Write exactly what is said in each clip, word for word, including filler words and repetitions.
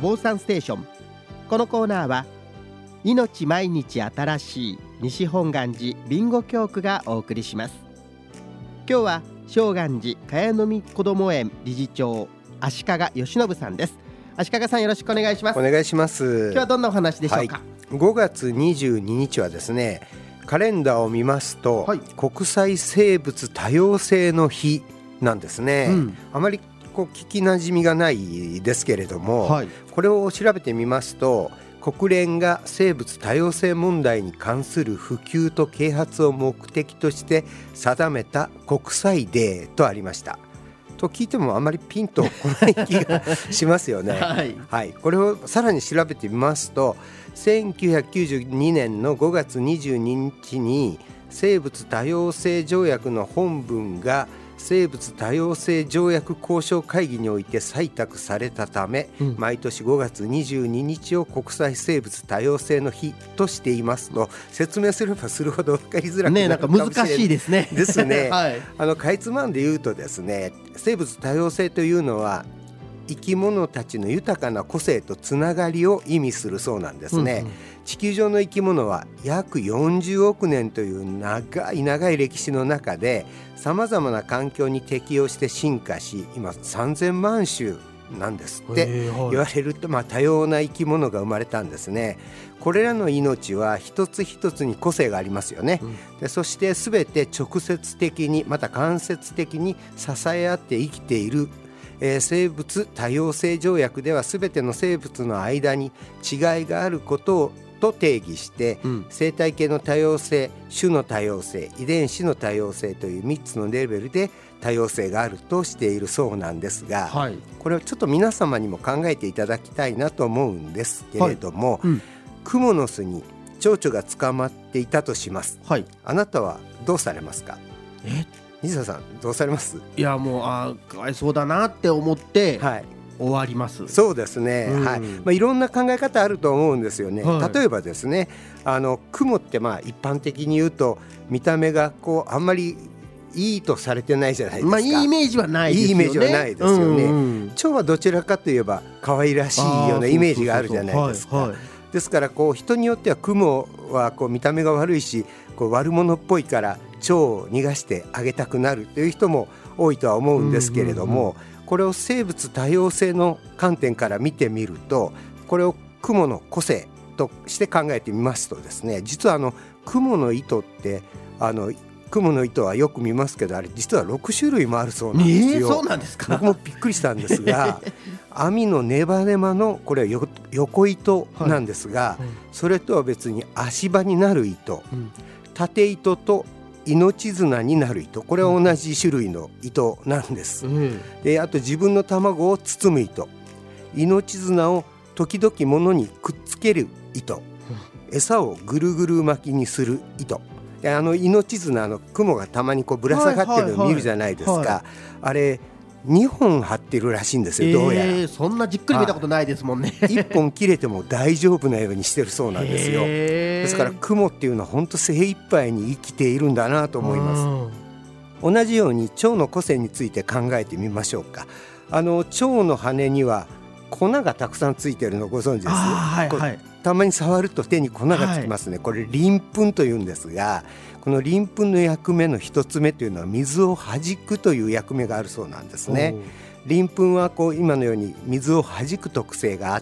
防災ステーション。このコーナーは命毎日新しい西本願寺備後教区がお送りします。今日は正願寺茅の実こども園理事長足利義信さんです。足利さん、よろしくお願いします。 お願いします。 今日はどんなお話でしょうか。 はい、ごがつにじゅうににちはですね、カレンダーを見ますと、はい、国際生物多様性の日なんですね、うん、あまりこう聞きなじみがないですけれども、はい、これを調べてみますと、国連が生物多様性問題に関する普及と啓発を目的として定めた国際デーとありましたと聞いてもあまりピンとこない気がしますよね、はいはい、これをさらに調べてみますと、せんきゅうひゃくきゅうじゅうにねんのごがつにじゅうににちに生物多様性条約の本文が生物多様性条約交渉会議において採択されたため、うん、毎年ごがつにじゅうににちを国際生物多様性の日としていますと、説明すればするほど分かりづらくなるかもしれない、ね、なんか難しいですねですね、はい、あのかいつまんで言うとですね、生物多様性というのは生き物たちの豊かな個性とつながりを意味するそうなんですね、うんうん、地球上の生き物は約よんじゅうおくねんという長い長い歴史の中でさまざまな環境に適応して進化し、今さんぜんまんしゅうなんですって言われると、まあ、多様な生き物が生まれたんですね。これらの命は一つ一つに個性がありますよね、うん、でそして全て直接的にまた間接的に支え合って生きている。えー、生物多様性条約では全ての生物の間に違いがあることをと定義して、うん、生態系の多様性、種の多様性、遺伝子の多様性というみっつのレベルで多様性があるとしているそうなんですが、はい、これをちょっと皆様にも考えていただきたいなと思うんですけれども、はい、うん、クモの巣に蝶々が捕まっていたとします、はい、あなたはどうされますか。え西田さん、どうされます。 いやもうあかわいそうだなって思って、はい、終わります。 そうですね、うん、はい、まあ、いろんな考え方あると思うんですよね、はい、例えばですね、あのクモってまあ一般的に言うと見た目がこうあんまりいいとされてないじゃないですか、 まあ、いいイメージはないですよね。 いいイメージはないですよね、うんうん、蝶はどちらかといえば可愛らしいようなイメージがあるじゃないですか。ですからこう人によってはクモはこう見た目が悪いしこう悪者っぽいから蝶を逃がしてあげたくなるという人も多いとは思うんですけれども、うんうんうん、これを生物多様性の観点から見てみると、これをクモの個性として考えてみますとですね、実はあのクモの糸ってあのクモの糸はよく見ますけど、あれ実はろくしゅるいもあるそうなんですよ、えー、そうなんですか。僕もびっくりしたんですが網のネバネバのこれはよ横糸なんですが、はいはい、それとは別に足場になる糸、うん、縦糸と命綱になる糸、これは同じ種類の糸なんです、うん、であと自分の卵を包む糸、命綱を時々物にくっつける糸、うん、餌をぐるぐる巻きにする糸、あの命綱の雲がたまにこうぶら下がってるのを見るじゃないですか、はいはいはい、あれにほん張ってるらしいんですよ、どうやら、えー、 そんなじっくり見たことないですもんねいっぽん切れても大丈夫なようにしてるそうなんですよ、えー、ですから雲っていうのは本当精一杯に生きているんだなと思います。同じように蝶の個性について考えてみましょうか。あの蝶の羽には粉がたくさんついてるのご存知です、はいはい、たまに触ると手に粉がつきますね、はい、これ鱗粉というんですが、この鱗粉の役目の一つ目というのは水を弾くという役目があるそうなんですね。鱗粉はこう今のように水を弾く特性があって、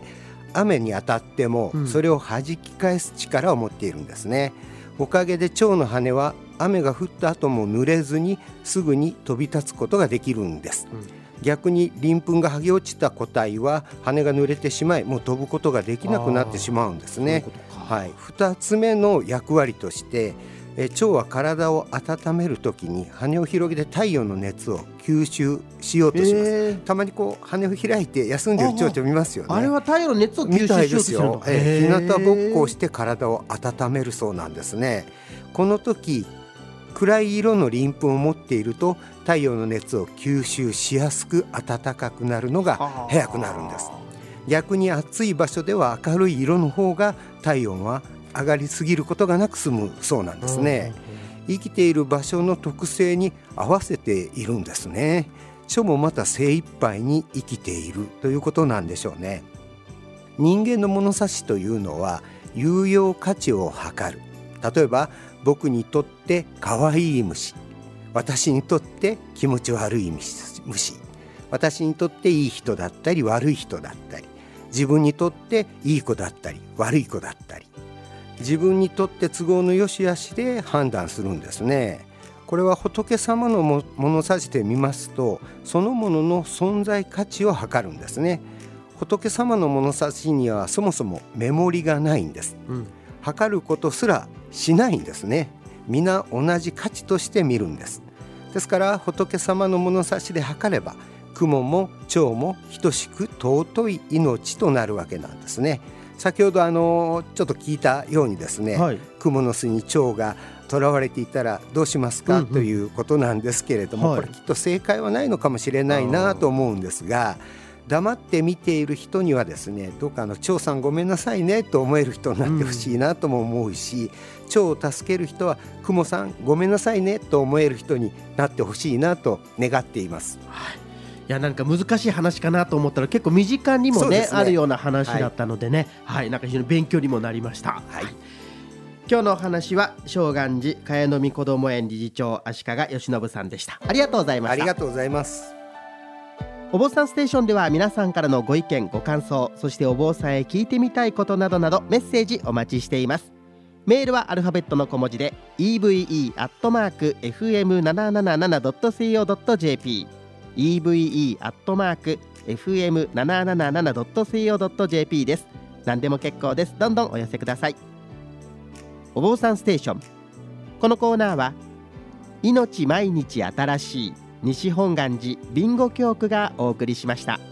雨に当たってもそれを弾き返す力を持っているんですね、うん、おかげで蝶の羽は雨が降った後も濡れずにすぐに飛び立つことができるんです、うん、逆に鱗粉が剥げ落ちた個体は羽が濡れてしまいもう飛ぶことができなくなってしまうんですね。はい、ふたつめの役割としてえ蝶は体を温めるときに羽を広げて太陽の熱を吸収しようとします、えー、たまにこう羽を開いて休んでる蝶々見ますよね。 あれは太陽の熱を吸収しようとするの、 えー、日向ぼっこをして体を温めるそうなんですね。この時暗い色の鱗粉を持っていると太陽の熱を吸収しやすく暖かくなるのが早くなるんです。逆に暑い場所では明るい色の方が体温は上がりすぎることがなく済むそうなんですね。生きている場所の特性に合わせているんですね。蝶もまた精一杯に生きているということなんでしょうね。 人間の物差しというのは有用価値を測る。例えば僕にとって可愛い虫、私にとって気持ち悪い虫、私にとっていい人だったり悪い人だったり、自分にとっていい子だったり悪い子だったり、自分にとって都合の良し悪しで判断するんですね。これは仏様の物差しで見ますと、そのものの存在価値を測るんですね。仏様の物差しにはそもそもメモリがないんです、うん、測ることすらしないんですね。皆同じ価値として見るんです。ですから仏様の物差しで測れば、雲も蝶も等しく尊い命となるわけなんですね。先ほどあのちょっと聞いたようにですね、はい、雲の巣に蝶が囚われていたらどうしますか、うんうん、ということなんですけれども、はい、これきっと正解はないのかもしれないなと思うんですが、黙って見ている人にはですね、どうかあの蝶さんごめんなさいねと思える人になってほしいなとも思うし、うん、蝶を助ける人は雲さんごめんなさいねと思える人になってほしいなと願っています。 はい、いやなんか難しい話かなと思ったら結構身近にも ね, ねあるような話だったのでね、はいはい、なんか非常に勉強にもなりました。はい、今日のお話は正願寺茅野みこども園理事長足利義信さんでした。ありがとうございました。 ありがとうございます。 お坊さんステーションでは皆さんからのご意見ご感想、そしてお坊さんへ聞いてみたいことなどなどメッセージお待ちしています。メールはアルファベットの小文字で イーブイイー アットマーク エフエムななななな ドット シーオー ドット ジェーピー イーブイイー アットマーク エフエムななななな ドット シーオー ドット ジェーピー です。何でも結構です。どんどんお寄せください。お坊さんステーション、このコーナーは命毎日新しい西本願寺備後教区がお送りしました。